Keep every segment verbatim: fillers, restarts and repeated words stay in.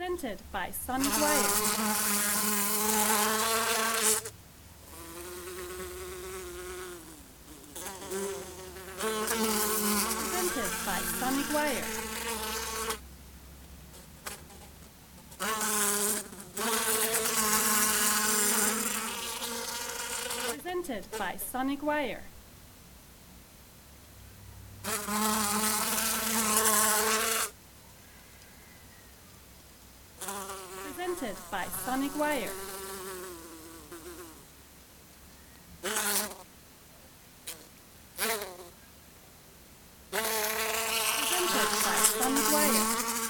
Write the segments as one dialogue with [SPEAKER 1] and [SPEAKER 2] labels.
[SPEAKER 1] Presented by Sonic Wire. Presented by Sonic Wire. Presented by Sonic Wire. Presented by Sonic Wire. Presented by Sonic Wire.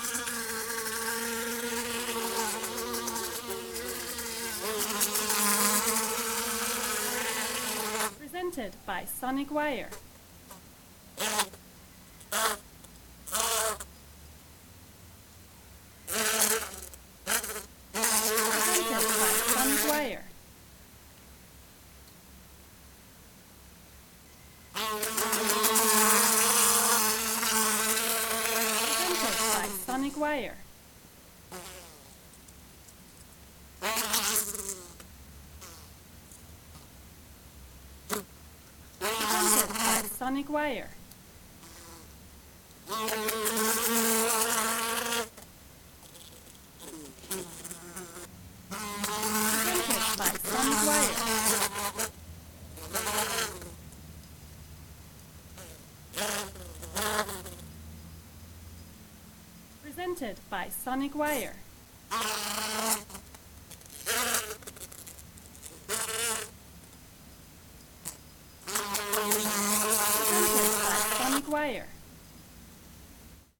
[SPEAKER 1] Presented by Sonic Wire. Wire. Presented by Sonic Wire. Presented by Sonic Wire. Presented by Sonic Wire. Presented by Sonic Wire.